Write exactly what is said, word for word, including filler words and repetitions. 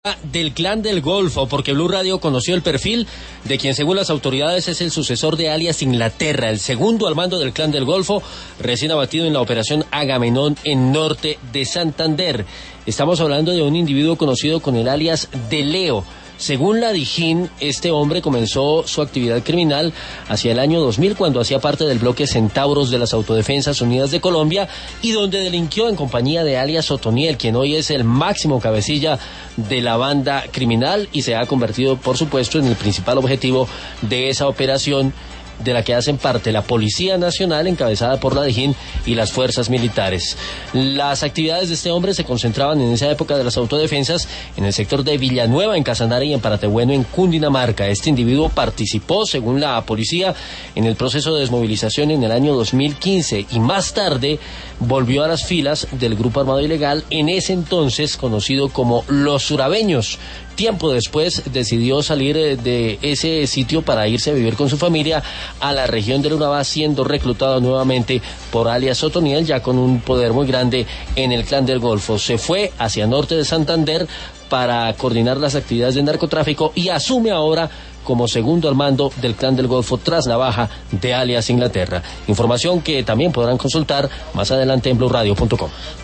Del Clan del Golfo, porque Blue Radio conoció el perfil de quien según las autoridades es el sucesor de alias Inglaterra, el segundo al mando del Clan del Golfo, recién abatido en la operación Agamenón en norte de Santander. Estamos hablando de un individuo conocido con el alias de Leo. Según la Dijín, este hombre comenzó su actividad criminal hacia el año dos mil, cuando hacía parte del bloque Centauros de las Autodefensas Unidas de Colombia, y donde delinquió en compañía de alias Otoniel, quien hoy es el máximo cabecilla de la banda criminal y se ha convertido, por supuesto, en el principal objetivo de esa operación, de la que hacen parte la Policía Nacional, encabezada por la Dijín, y las fuerzas militares. Las actividades de este hombre se concentraban en esa época de las autodefensas en el sector de Villanueva, en Casanare, y en Paratebueno, en Cundinamarca. Este individuo participó, según la policía, en el proceso de desmovilización en el año dos mil quince y más tarde volvió a las filas del grupo armado ilegal, en ese entonces conocido como Los Surabeños. Tiempo después decidió salir de ese sitio para irse a vivir con su familia a la región del Urabá, siendo reclutado nuevamente por alias Otoniel, ya con un poder muy grande en el Clan del Golfo. Se fue hacia norte de Santander para coordinar las actividades de narcotráfico y asume ahora como segundo al mando del Clan del Golfo tras la baja de alias Inglaterra. Información que también podrán consultar más adelante en blue radio punto com.